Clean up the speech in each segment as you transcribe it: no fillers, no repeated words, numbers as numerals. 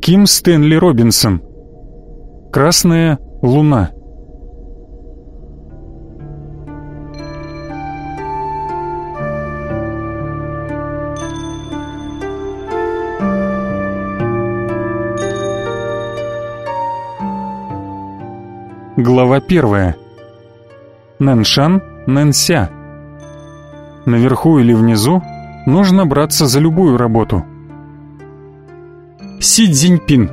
Ким Стэнли Робинсон. Красная луна. Глава 1. Нэншан, Нэнся. Наверху или внизу нужно браться за любую работу. Си Цзиньпин.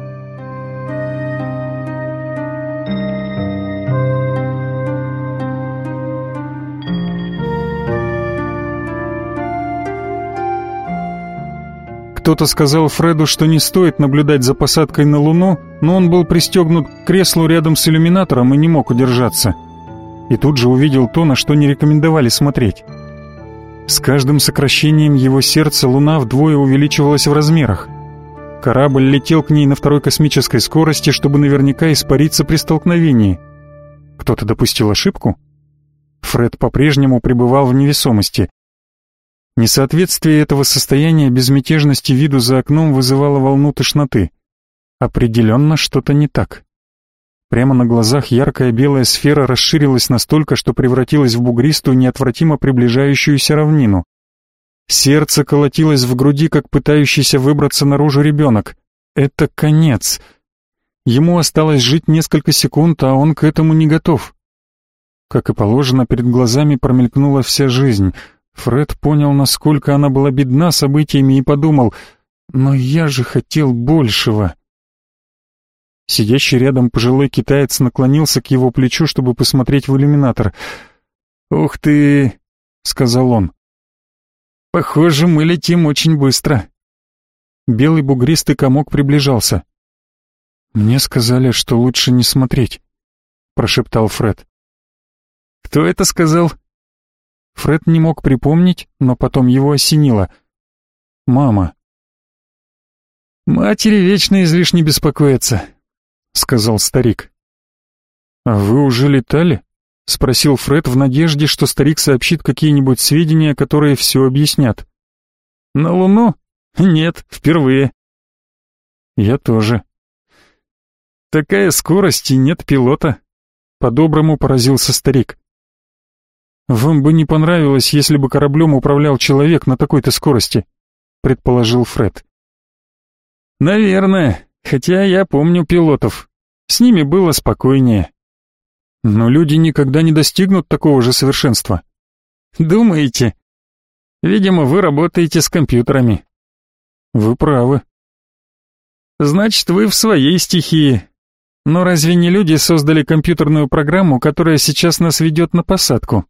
Кто-то сказал Фреду, что не стоит наблюдать за посадкой на Луну, но он был пристегнут к креслу рядом с иллюминатором и не мог удержаться. И тут же увидел то, на что не рекомендовали смотреть. С каждым сокращением его сердца Луна вдвое увеличивалась в размерах. Корабль летел к ней на второй космической скорости, чтобы наверняка испариться при столкновении. Кто-то допустил ошибку? Фред по-прежнему пребывал в невесомости. Несоответствие этого состояния безмятежности виду за окном вызывало волну тошноты. Определенно что-то не так. Прямо на глазах яркая белая сфера расширилась настолько, что превратилась в бугристую, неотвратимо приближающуюся равнину. Сердце колотилось в груди, как пытающийся выбраться наружу ребенок. Это конец. Ему осталось жить несколько секунд, а он к этому не готов. Как и положено, перед глазами промелькнула вся жизнь. Фред понял, насколько она была бедна событиями, и подумал: «Но я же хотел большего». Сидящий рядом пожилой китаец наклонился к его плечу, чтобы посмотреть в иллюминатор. «Ух ты!» — сказал он. «Похоже, мы летим очень быстро». Белый бугристый комок приближался. «Мне сказали, что лучше не смотреть», — прошептал Фред. «Кто это сказал?» Фред не мог припомнить, но потом его осенило. «Мама». «Матери вечно излишне беспокоятся», — сказал старик. «А вы уже летали?» — спросил Фред в надежде, что старик сообщит какие-нибудь сведения, которые все объяснят. «На Луну? Нет, впервые». «Я тоже». «Такая скорость и нет пилота», — по-доброму поразился старик. «Вам бы не понравилось, если бы кораблем управлял человек на такой-то скорости», — предположил Фред. «Наверное, хотя я помню пилотов. С ними было спокойнее. Но люди никогда не достигнут такого же совершенства». «Думаете? Видимо, вы работаете с компьютерами». «Вы правы». «Значит, вы в своей стихии. Но разве не люди создали компьютерную программу, которая сейчас нас ведет на посадку?»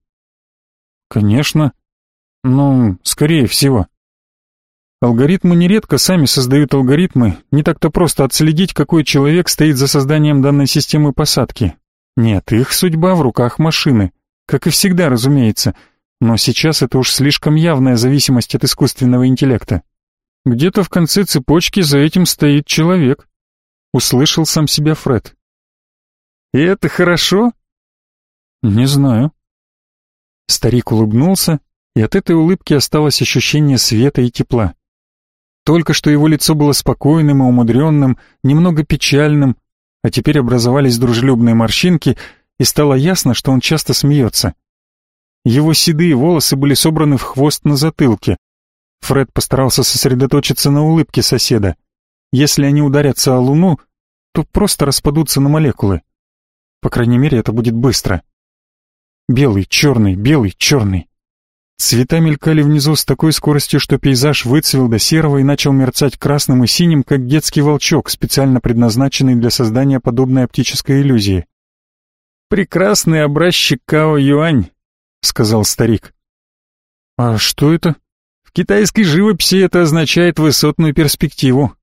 «Конечно. Ну, скорее всего. Алгоритмы нередко сами создают алгоритмы, не так-то просто отследить, какой человек стоит за созданием данной системы посадки. Нет, их судьба в руках машины, как и всегда, разумеется, но сейчас это уж слишком явная зависимость от искусственного интеллекта. Где-то в конце цепочки за этим стоит человек», — услышал сам себя Фред. «И это хорошо?» «Не знаю». Старик улыбнулся, и от этой улыбки осталось ощущение света и тепла. Только что его лицо было спокойным и умудренным, немного печальным, а теперь образовались дружелюбные морщинки, и стало ясно, что он часто смеется. Его седые волосы были собраны в хвост на затылке. Фред постарался сосредоточиться на улыбке соседа. Если они ударятся о Луну, то просто распадутся на молекулы. По крайней мере, это будет быстро. Белый, черный. Цвета мелькали внизу с такой скоростью, что пейзаж выцвел до серого и начал мерцать красным и синим, как детский волчок, специально предназначенный для создания подобной оптической иллюзии. «Прекрасный образчик Као-Юань», — сказал старик. «А что это?» «В китайской живописи это означает высотную перспективу».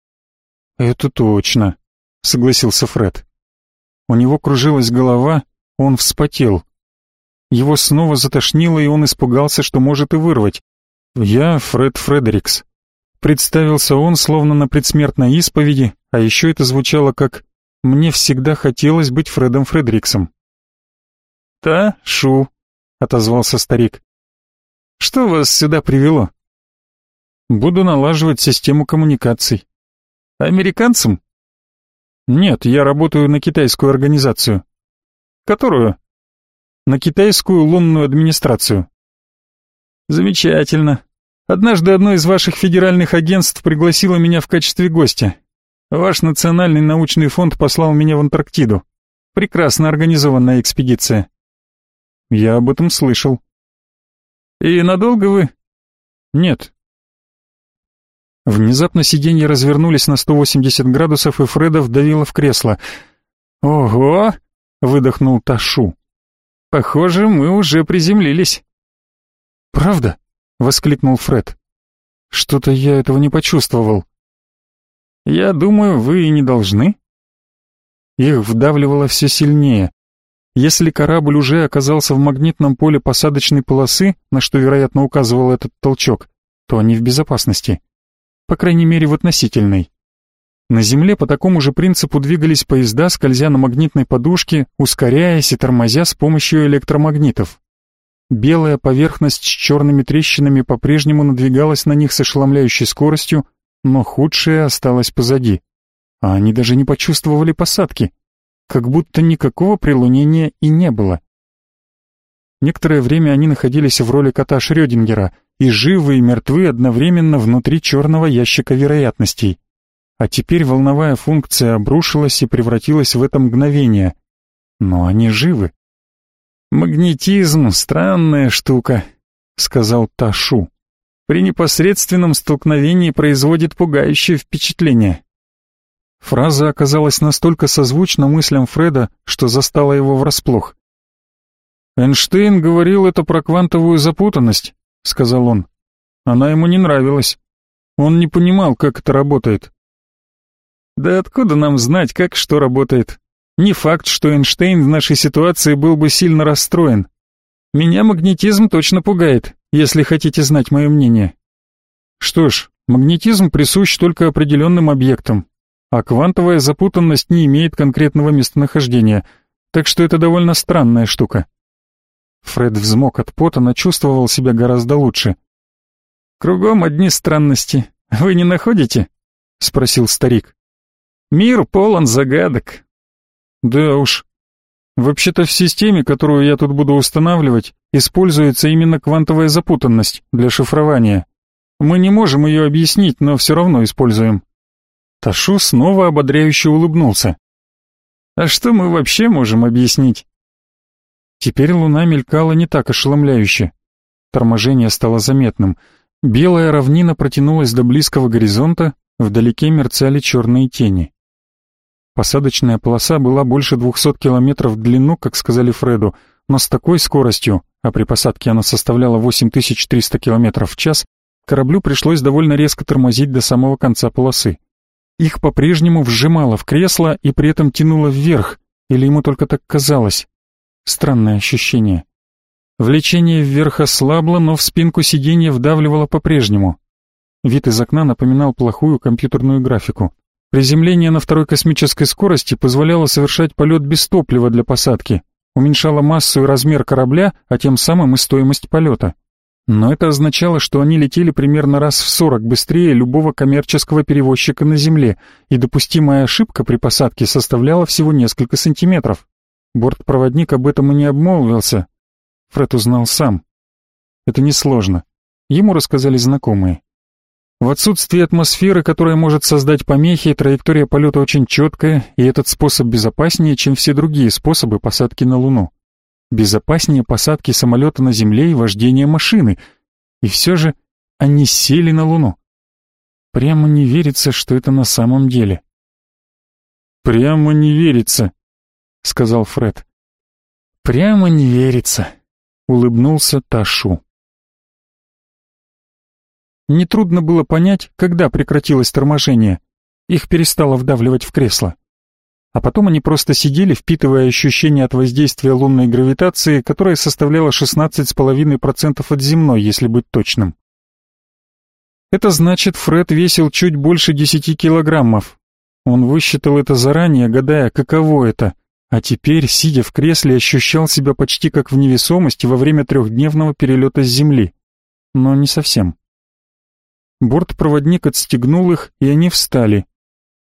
«Это точно», — согласился Фред. У него кружилась голова, он вспотел. Его снова затошнило, и он испугался, что может и вырвать. «Я Фред Фредерикс». Представился он, словно на предсмертной исповеди, а еще это звучало как «Мне всегда хотелось быть Фредом Фредериксом». «Та-шу», — отозвался старик. «Что вас сюда привело?» «Буду налаживать систему коммуникаций». Американцам? Нет, я работаю на китайскую организацию. Которую? На китайскую лунную администрацию. Замечательно. Однажды одно из ваших федеральных агентств пригласило меня в качестве гостя. Ваш национальный научный фонд послал меня в Антарктиду. Прекрасно организованная экспедиция. Я об этом слышал. И надолго вы? Нет. Внезапно сиденья развернулись на 180 градусов, и Фреда вдавило в кресло. «Ого!» — выдохнул Ташу. «Похоже, мы уже приземлились». «Правда?» — воскликнул Фред. «Что-то я этого не почувствовал». «Я думаю, вы и не должны». Их вдавливало все сильнее. Если корабль уже оказался в магнитном поле посадочной полосы, на что, вероятно, указывал этот толчок, то они в безопасности. По крайней мере, в относительной. На Земле по такому же принципу двигались поезда, скользя на магнитной подушке, ускоряясь и тормозя с помощью электромагнитов. Белая поверхность с черными трещинами по-прежнему надвигалась на них с ошеломляющей скоростью, но худшее осталось позади. А они даже не почувствовали посадки, как будто никакого прилунения и не было. Некоторое время они находились в роли кота Шрёдингера, и живы и мертвы одновременно внутри черного ящика вероятностей. А теперь волновая функция обрушилась и превратилась в это мгновение. Но они живы. «Магнетизм — странная штука», — сказал Ташу. «При непосредственном столкновении производит пугающее впечатление». Фраза оказалась настолько созвучна мыслям Фреда, что застала его врасплох. «Эйнштейн говорил это про квантовую запутанность», — сказал он. Она ему не нравилась. Он не понимал, как это работает. Да откуда нам знать, как что работает? Не факт, что Эйнштейн в нашей ситуации был бы сильно расстроен. Меня магнетизм точно пугает, если хотите знать мое мнение. Что ж, магнетизм присущ только определенным объектам, а квантовая запутанность не имеет конкретного местонахождения, так что это довольно странная штука. Фред взмок от пота, но чувствовал себя гораздо лучше. «Кругом одни странности. Вы не находите?» — спросил старик. «Мир полон загадок». «Да уж. Вообще-то в системе, которую я тут буду устанавливать, используется именно квантовая запутанность для шифрования. Мы не можем ее объяснить, но все равно используем». Ташу снова ободряюще улыбнулся. «А что мы вообще можем объяснить?» Теперь луна мелькала не так ошеломляюще. Торможение стало заметным. Белая равнина протянулась до близкого горизонта, вдалеке мерцали черные тени. Посадочная полоса была больше 200 километров в длину, как сказали Фреду, но с такой скоростью, а при посадке она составляла 8300 километров в час, кораблю пришлось довольно резко тормозить до самого конца полосы. Их по-прежнему вжимало в кресло и при этом тянуло вверх, или ему только так казалось. Странное ощущение. Влечение вверх ослабло, но в спинку сиденья вдавливало по-прежнему. Вид из окна напоминал плохую компьютерную графику. Приземление на второй космической скорости позволяло совершать полет без топлива для посадки, уменьшало массу и размер корабля, а тем самым и стоимость полета. Но это означало, что они летели примерно раз в 40 быстрее любого коммерческого перевозчика на Земле, и допустимая ошибка при посадке составляла всего несколько сантиметров. Бортпроводник об этом и не обмолвился. Фред узнал сам. Это несложно. Ему рассказали знакомые. В отсутствии атмосферы, которая может создать помехи, траектория полета очень четкая, и этот способ безопаснее, чем все другие способы посадки на Луну. Безопаснее посадки самолета на Земле и вождения машины. И все же они сели на Луну. Прямо не верится, что это на самом деле. «Прямо не верится», — сказал Фред. «Прямо не верится», — улыбнулся Ташу. Нетрудно было понять, когда прекратилось торможение. Их перестало вдавливать в кресло. А потом они просто сидели, впитывая ощущение от воздействия лунной гравитации, которое составляло 16,5% от земной, если быть точным. Это значит, Фред весил чуть больше 10 килограммов. Он высчитал это заранее, гадая, каково это, а теперь, сидя в кресле, ощущал себя почти как в невесомости во время 3-дневного перелета с Земли. Но не совсем. Бортпроводник отстегнул их, и они встали.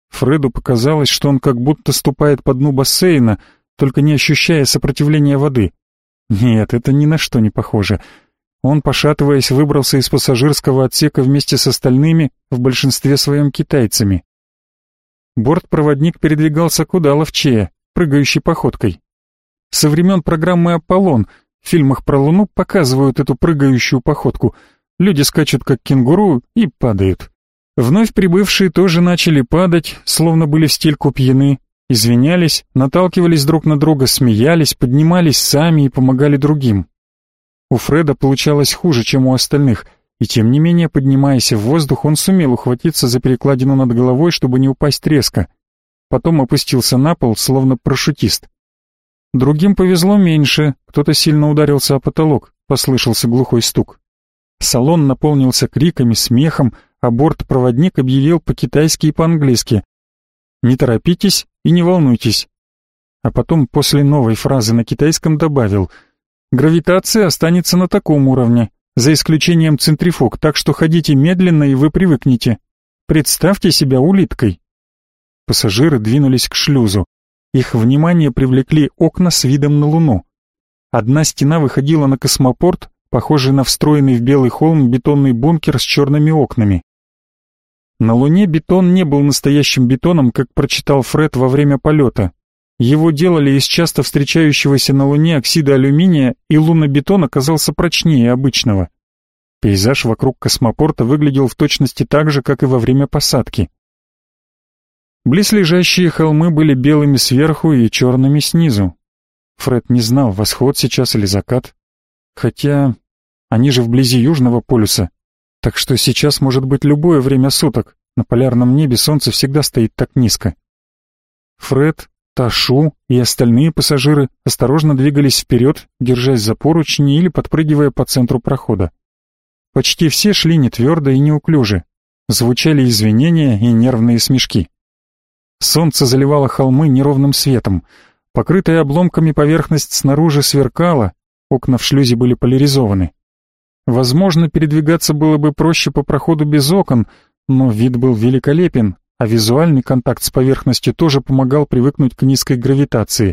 Фреду показалось, что он как будто ступает по дну бассейна, только не ощущая сопротивления воды. Нет, это ни на что не похоже. Он, пошатываясь, выбрался из пассажирского отсека вместе с остальными, в большинстве своем китайцами. Бортпроводник передвигался куда ловчее, прыгающей походкой. Со времен программы «Аполлон» в фильмах про Луну показывают эту прыгающую походку. Люди скачут как кенгуру и падают. Вновь прибывшие тоже начали падать, словно были в стельку пьяны, извинялись, наталкивались друг на друга, смеялись, поднимались сами и помогали другим. У Фреда получалось хуже, чем у остальных, и тем не менее, поднимаясь в воздух, он сумел ухватиться за перекладину над головой, чтобы не упасть резко. Потом опустился на пол, словно парашютист. Другим повезло меньше, кто-то сильно ударился о потолок, послышался глухой стук. Салон наполнился криками, смехом, а бортпроводник объявил по-китайски и по-английски: «Не торопитесь и не волнуйтесь». А потом после новой фразы на китайском добавил: «Гравитация останется на таком уровне, за исключением центрифуг, так что ходите медленно, и вы привыкнете. Представьте себя улиткой». Пассажиры двинулись к шлюзу. Их внимание привлекли окна с видом на Луну. Одна стена выходила на космопорт, похожий на встроенный в белый холм бетонный бункер с черными окнами. На Луне бетон не был настоящим бетоном, как прочитал Фред во время полета. Его делали из часто встречающегося на Луне оксида алюминия, и лунобетон оказался прочнее обычного. Пейзаж вокруг космопорта выглядел в точности так же, как и во время посадки. Близлежащие холмы были белыми сверху и черными снизу. Фред не знал, восход сейчас или закат. Хотя они же вблизи Южного полюса, так что сейчас может быть любое время суток. На полярном небе солнце всегда стоит так низко. Фред, Ташу и остальные пассажиры осторожно двигались вперед, держась за поручни или подпрыгивая по центру прохода. Почти все шли не твердо и неуклюже. Звучали извинения и нервные смешки. Солнце заливало холмы неровным светом. Покрытая обломками поверхность снаружи сверкала, окна в шлюзе были поляризованы. Возможно, передвигаться было бы проще по проходу без окон, но вид был великолепен, а визуальный контакт с поверхностью тоже помогал привыкнуть к низкой гравитации.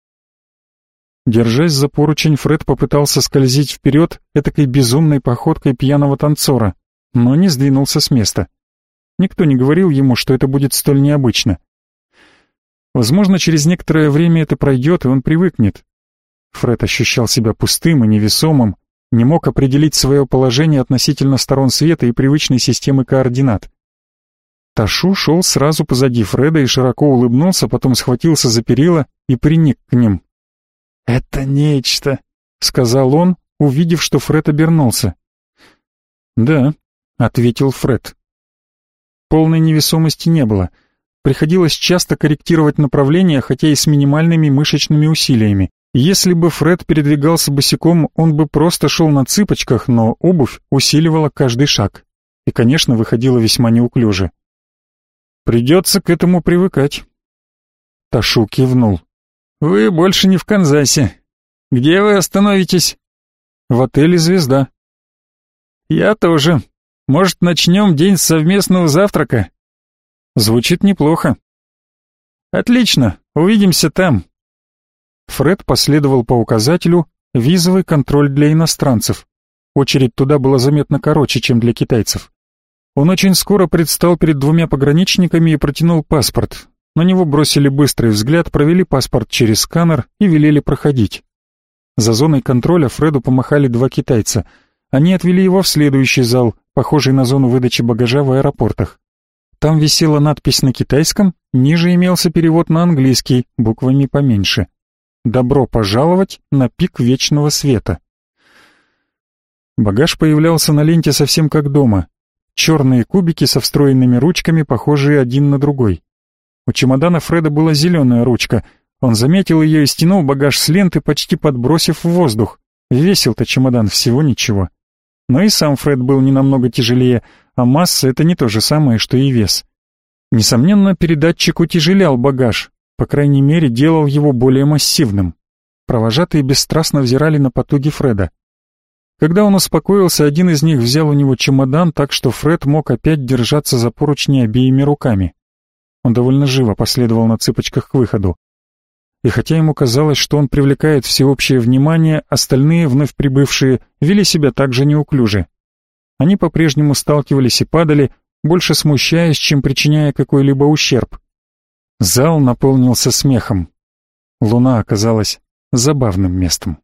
Держась за поручень, Фред попытался скользить вперед этакой безумной походкой пьяного танцора, но не сдвинулся с места. Никто не говорил ему, что это будет столь необычно. Возможно, через некоторое время это пройдет, и он привыкнет. Фред ощущал себя пустым и невесомым, не мог определить свое положение относительно сторон света и привычной системы координат. Ташу шел сразу позади Фреда и широко улыбнулся, потом схватился за перила и приник к ним. «Это нечто», — сказал он, увидев, что Фред обернулся. «Да», — ответил Фред. Полной невесомости не было. Приходилось часто корректировать направление, хотя и с минимальными мышечными усилиями. Если бы Фред передвигался босиком, он бы просто шел на цыпочках, но обувь усиливала каждый шаг. И, конечно, выходило весьма неуклюже. «Придется к этому привыкать». Ташу кивнул. «Вы больше не в Канзасе. Где вы остановитесь?» «В отеле «Звезда». «Я тоже. Может, начнем день с совместного завтрака?» «Звучит неплохо». «Отлично, увидимся там». Фред последовал по указателю «Визовый контроль для иностранцев». Очередь туда была заметно короче, чем для китайцев. Он очень скоро предстал перед двумя пограничниками и протянул паспорт. На него бросили быстрый взгляд, провели паспорт через сканер и велели проходить. За зоной контроля Фреду помахали два китайца. Они отвели его в следующий зал, похожий на зону выдачи багажа в аэропортах. Там висела надпись на китайском, ниже имелся перевод на английский, буквами поменьше. «Добро пожаловать на пик вечного света». Багаж появлялся на ленте совсем как дома. Черные кубики со встроенными ручками, похожие один на другой. У чемодана Фреда была зеленая ручка. Он заметил ее и стянул багаж с ленты, почти подбросив в воздух. Весил-то чемодан всего ничего. Но и сам Фред был не намного тяжелее, а масса — это не то же самое, что и вес. Несомненно, передатчик утяжелял багаж, по крайней мере, делал его более массивным. Провожатые бесстрастно взирали на потуги Фреда. Когда он успокоился, один из них взял у него чемодан, так что Фред мог опять держаться за поручни обеими руками. Он довольно живо последовал на цыпочках к выходу. И хотя ему казалось, что он привлекает всеобщее внимание, остальные, вновь прибывшие, вели себя так же неуклюже. Они по-прежнему сталкивались и падали, больше смущаясь, чем причиняя какой-либо ущерб. Зал наполнился смехом. Луна оказалась забавным местом.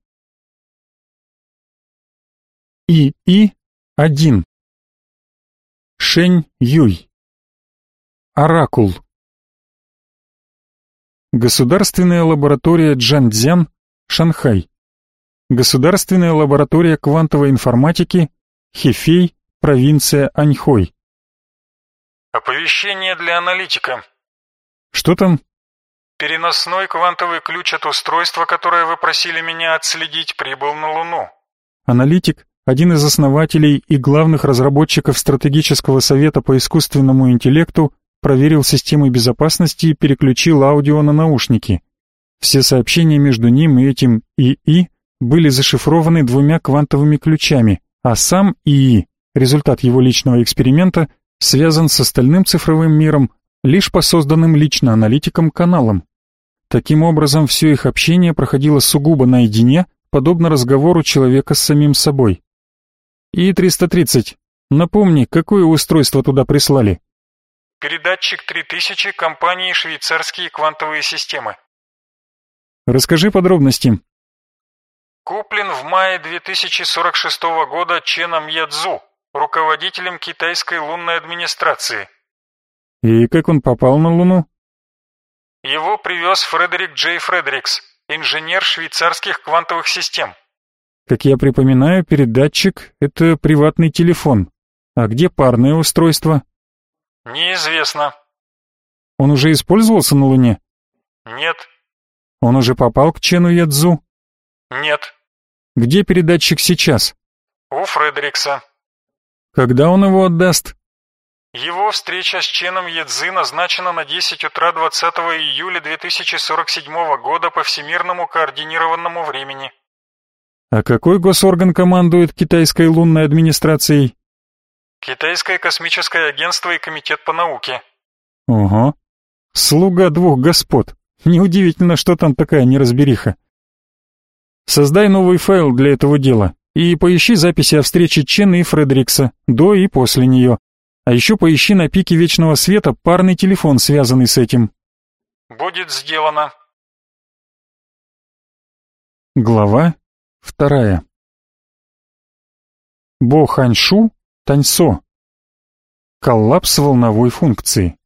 ИИ-1. Шэнь Юй. Оракул. Государственная лаборатория Джанцзян, Шанхай. Государственная лаборатория квантовой информатики, Хэфэй, провинция Аньхой. Оповещение для аналитика. Что там? Переносной квантовый ключ от устройства, которое вы просили меня отследить, прибыл на Луну. Аналитик, один из основателей и главных разработчиков стратегического совета по искусственному интеллекту, проверил системы безопасности и переключил аудио на наушники. Все сообщения между ним и этим ИИ были зашифрованы 2 квантовыми ключами, а сам ИИ, результат его личного эксперимента, связан с остальным цифровым миром лишь по созданным лично аналитиком каналам. Таким образом, все их общение проходило сугубо наедине, подобно разговору человека с самим собой. И-330, напомни, какое устройство туда прислали? Передатчик 3000 компании «Швейцарские квантовые системы». Расскажи подробности. Куплен в мае 2046 года Ченом Ядзу, руководителем китайской лунной администрации. И как он попал на Луну? Его привез Фредерик Джей Фредерикс, инженер швейцарских квантовых систем. Как я припоминаю, передатчик — это приватный телефон. А где парное устройство? Неизвестно. Он уже использовался на Луне? Нет. Он уже попал к Чену Ядзу? Нет. Где передатчик сейчас? У Фредерикса. Когда он его отдаст? Его встреча с Ченом Ядзы назначена на 10 утра 20 июля 2047 года по всемирному координированному времени. А какой госорган командует китайской лунной администрацией? Китайское космическое агентство и комитет по науке. Ого. Слуга 2 господ. Неудивительно, что там такая неразбериха. Создай новый файл для этого дела и поищи записи о встрече Чена и Фредерикса до и после нее. А еще поищи на пике Вечного Света парный телефон, связанный с этим. Будет сделано. Глава 2. Бо Ханьшу Таньсо. Коллапс волновой функции.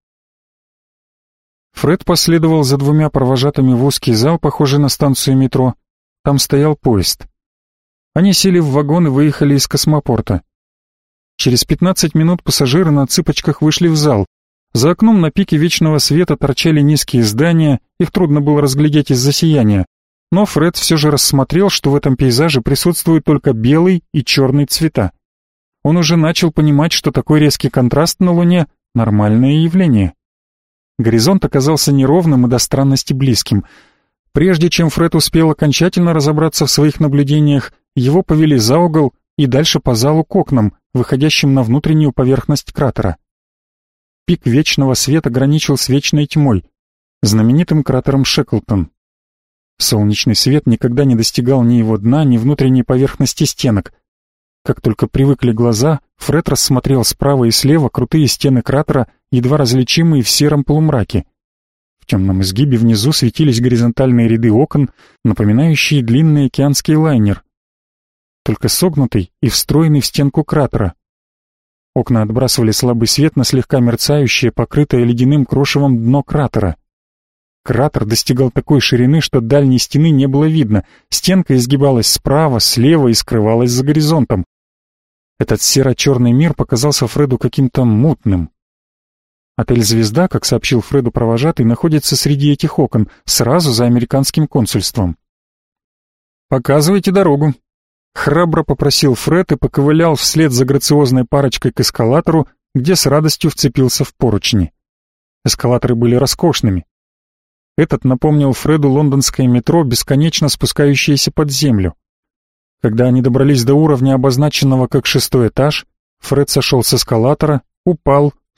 Фред последовал за 2 провожатыми в узкий зал, похожий на станцию метро. Там стоял поезд. Они сели в вагон и выехали из космопорта. Через 15 минут пассажиры на цыпочках вышли в зал. За окном на пике Вечного Света торчали низкие здания, их трудно было разглядеть из-за сияния. Но Фред все же рассмотрел, что в этом пейзаже присутствуют только белый и черный цвета. Он уже начал понимать, что такой резкий контраст на Луне — нормальное явление. Горизонт оказался неровным и до странности близким. Прежде чем Фред успел окончательно разобраться в своих наблюдениях, его повели за угол и дальше по залу к окнам, выходящим на внутреннюю поверхность кратера. Пик Вечного Света граничил с вечной тьмой, знаменитым кратером Шеклтон. Солнечный свет никогда не достигал ни его дна, ни внутренней поверхности стенок. Как только привыкли глаза, Фред рассмотрел справа и слева крутые стены кратера, едва различимые в сером полумраке. В темном изгибе внизу светились горизонтальные ряды окон, напоминающие длинный океанский лайнер, только согнутый и встроенный в стенку кратера. Окна отбрасывали слабый свет на слегка мерцающее, покрытое ледяным крошевом дно кратера. Кратер достигал такой ширины, что дальней стены не было видно, стенка изгибалась справа, слева и скрывалась за горизонтом. Этот серо-черный мир показался Фреду каким-то мутным. Отель «Звезда», как сообщил Фреду провожатый, находится среди этих окон, сразу за американским консульством. «Показывайте дорогу», — храбро попросил Фред и поковылял вслед за грациозной парочкой к эскалатору, где с радостью вцепился в поручни. Эскалаторы были роскошными. Этот напомнил Фреду лондонское метро, бесконечно спускающееся под землю. Когда они добрались до уровня, обозначенного как 6-й этаж, Фред сошел с эскалатора, упал,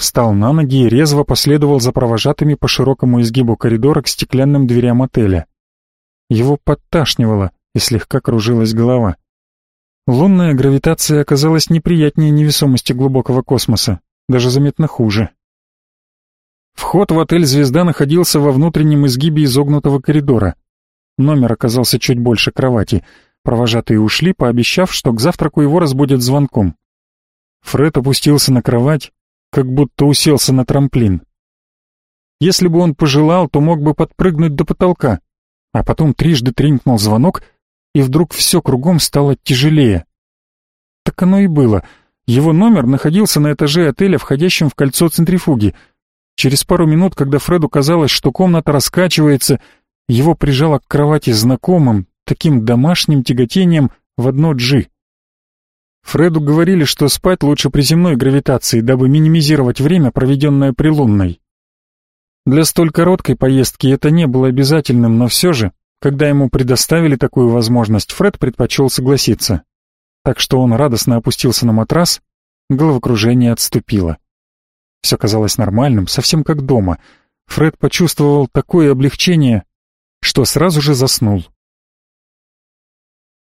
встал на ноги и резво последовал за провожатыми по широкому изгибу коридора к стеклянным дверям отеля. Его подташнивало и слегка кружилась голова. Лунная гравитация оказалась неприятнее невесомости глубокого космоса, даже заметно хуже. Вход в отель «Звезда» находился во внутреннем изгибе изогнутого коридора. Номер оказался чуть больше кровати. Провожатые ушли, пообещав, что к завтраку его разбудят звонком. Фред опустился на кровать, как будто уселся на трамплин. Если бы он пожелал, то мог бы подпрыгнуть до потолка, а потом трижды тренькнул звонок, и вдруг все кругом стало тяжелее. Так оно и было. Его номер находился на этаже отеля, входящем в кольцо центрифуги. Через пару минут, когда Фреду казалось, что комната раскачивается, его прижало к кровати знакомым, таким домашним тяготением в одно «G». Фреду говорили, что спать лучше при земной гравитации, дабы минимизировать время, проведенное при лунной. Для столь короткой поездки это не было обязательным, но все же, когда ему предоставили такую возможность, Фред предпочел согласиться. Так что он радостно опустился на матрас, головокружение отступило. Все казалось нормальным, совсем как дома. Фред почувствовал такое облегчение, что сразу же заснул.